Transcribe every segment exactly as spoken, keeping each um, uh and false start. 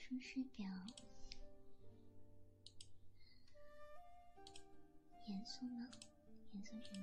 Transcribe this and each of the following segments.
出师表，严肃吗？严肃什么？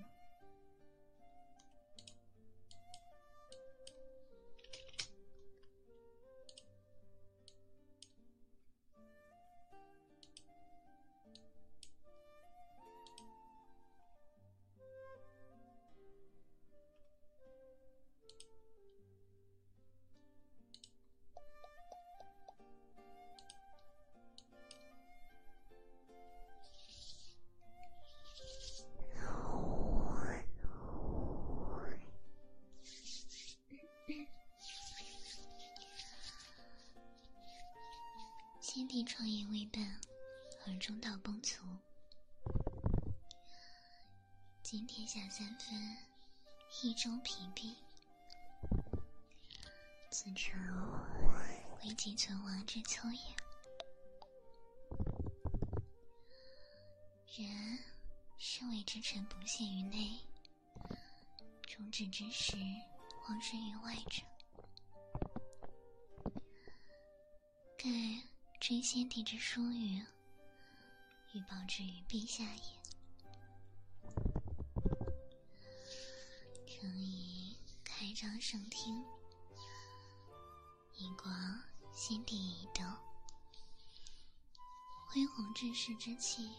先帝创业未半，而中道崩殂。今天下三分，益州疲弊。此诚危急存亡之秋也。然是为之臣不懈于内，忠志之士荒身于外者。盖追先帝之疏语，欲报之于陛下也。诚宜开张圣听，以广先帝遗德，恢弘志士之气，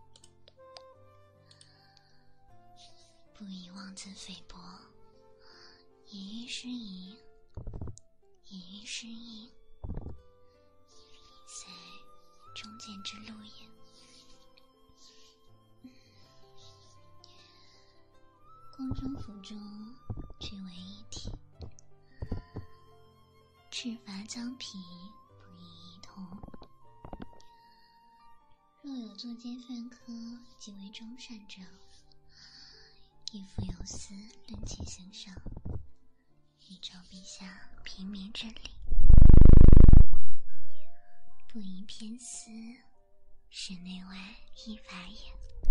不以妄自菲薄，也欲失仪，也欲失义，塞中间之路也。宫中府中俱为一体，赤发将皮不亦异同。若有作奸犯科极为忠善者，亦复有司论其行赏，以昭陛下平民之理。不宜偏私，使内外异法也。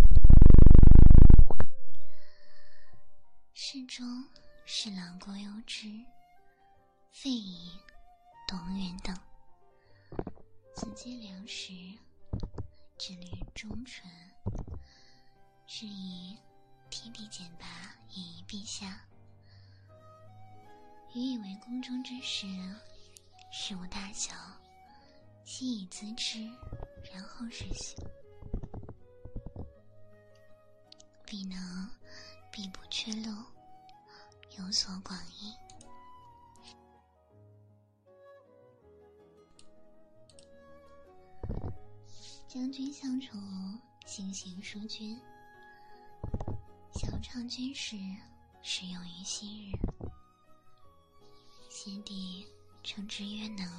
世中侍郎郭攸之、费祎、董允等，此皆良实，志虑忠纯，是以天地简拔以遗陛下。予以为宫中之事，事无大小，悉以咨之，然后实行，必能必不缺漏，有所广益。将军相宠，行行淑娟，晓畅军事，适用于昔日。先帝称之曰能，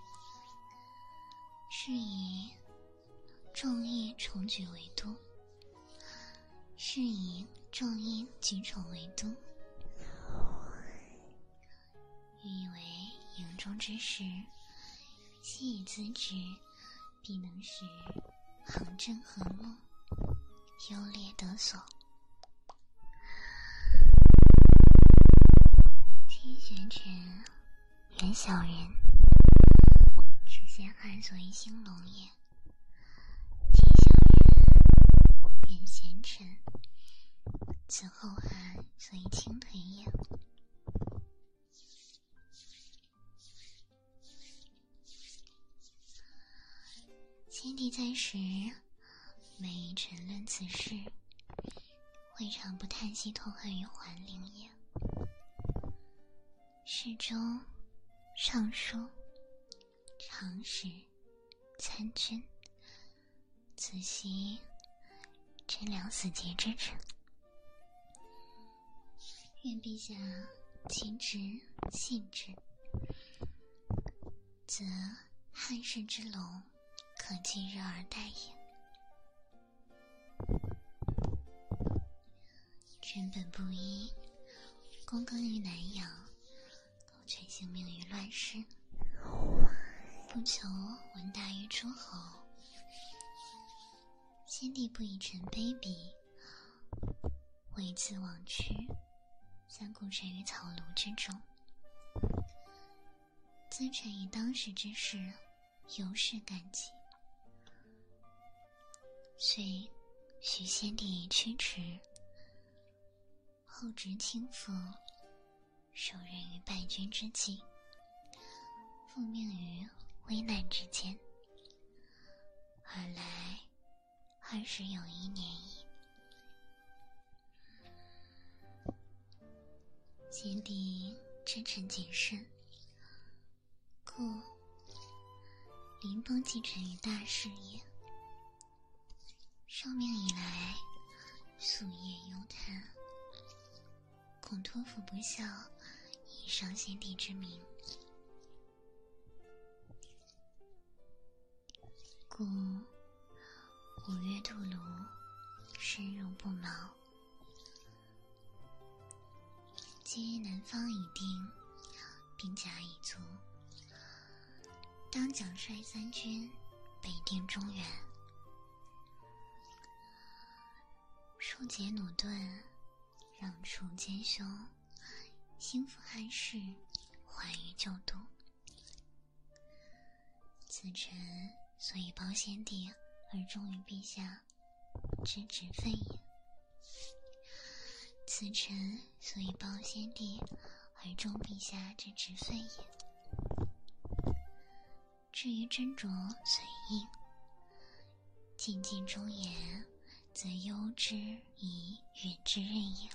是以众议重举为都，是以众议举宠为都，欲以为营中之事，悉以咨之，必能使行政和睦，优劣得所。听玄臣言小人，是先汉所以兴隆也；听小人言贤臣，此后汉所以倾颓也。先帝在时，每臣论此事，未尝不叹息痛恨于桓灵也。侍中、尚书、常使、参军，此悉贞良死节之臣。愿陛下亲之信之，则汉室之隆，可继日而待也。臣本布衣，躬耕于南阳，苟全性命于乱世，不求闻达于诸侯。先帝不以臣卑鄙，为自枉屈，三顾臣于草庐之中。咨臣以当时之事， 由是感激，遂许先帝驱驰，后值轻抚，受任于败军之际，复命于危难之间。尔来二十有一年矣。先帝真诚谨慎，故临崩继承于大事业。受命以来，夙夜忧叹，恐托付不效，以伤先帝之名，故五月渡泸，深入不毛。皆南方已定，兵甲已足，当奖率三军，北定中原。庶解弩盾，让出奸凶，兴复汉室，还于旧都。此臣所以报先帝而忠于陛下之职分也。此臣所以报先帝而忠陛下之职分也。至于斟酌随应，进尽忠言，则忧之以远之任也。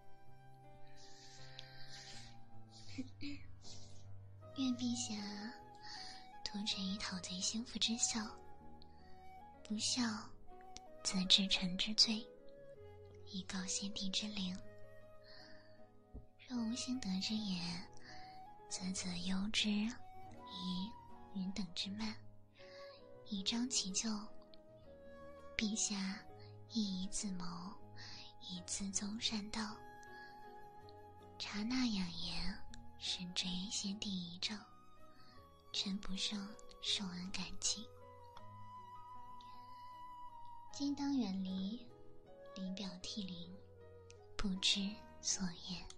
愿陛下托臣以讨贼兴复之效，不效则治臣之罪，以告先帝之灵。若无兴德之言，则则忧之以人等之慢，以彰其咎。陛下亦宜自谋，以自宗善道，察纳养言，深追先帝遗诏，臣不胜受恩感激。今当远离，临表涕零，不知所言。